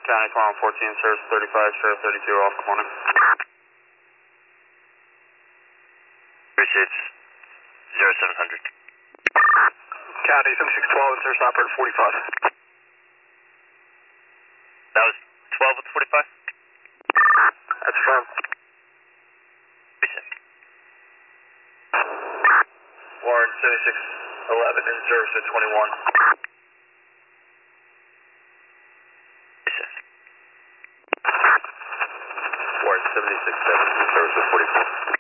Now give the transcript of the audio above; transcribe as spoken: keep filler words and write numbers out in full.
County, Climb fourteen, service thirty-five, Sheriff thirty-two, off, good morning. Appreciate zero seven hundred. County, seventy-six twelve, service operator forty-five. That was twelve with forty-five? That's firm. Warren, seventy-six eleven, in service at twenty-one. Warren, seventy-six seven, in service at forty-four.